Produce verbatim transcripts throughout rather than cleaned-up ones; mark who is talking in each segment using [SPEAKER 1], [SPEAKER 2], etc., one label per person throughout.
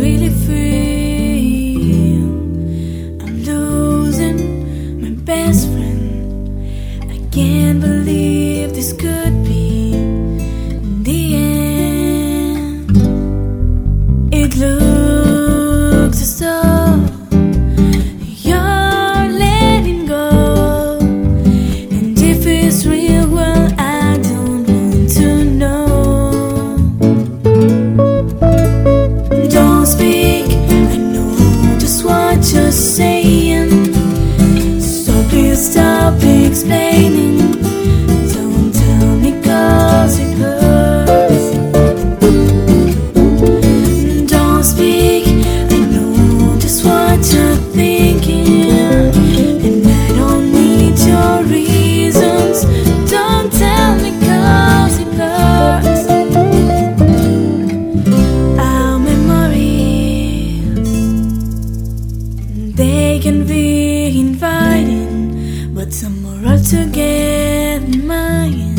[SPEAKER 1] really feel I'm losing my best friend. I can't believe this could be the end. It looks as though you're letting go, and if it's real, well, I don't want to know. Don't speak, I know just what you're saying, so please stop explaining. Don't tell me 'cause it hurts. Don't speak, I know just what you're thinking, and I don't need your reasons. Don't tell me 'cause it hurts. Our memories, they can be inviting, but some are altogether mine,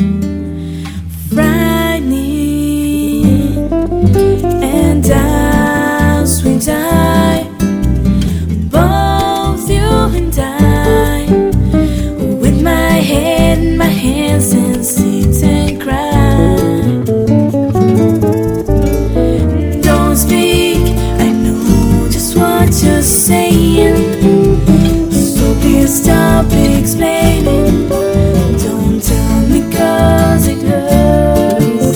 [SPEAKER 1] frightening. And as we die, both you and I, with my head in my hands and sit and cry. Don't speak, I know just what you're saying, so please stop explaining. Don't tell me 'cause it hurts.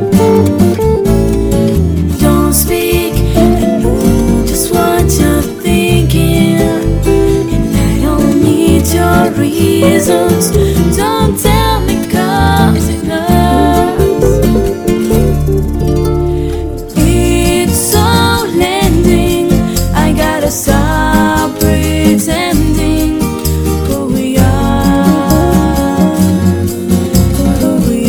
[SPEAKER 1] Don't speak, I know just what you're thinking, and I don't need your reasons. Don't tell me 'cause it hurts. It's all ending, I gotta stop pretending who we are, who we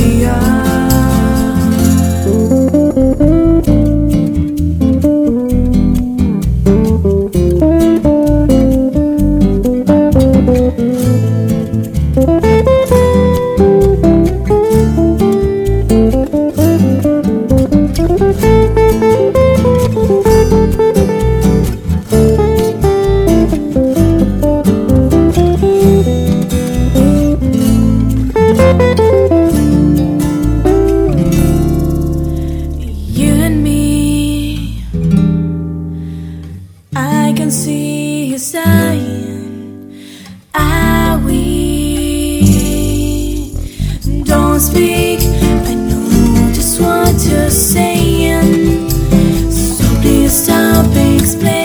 [SPEAKER 1] You and me, I can see you sighing. Are we? Don't speak, I know just what you're saying, so please stop explaining.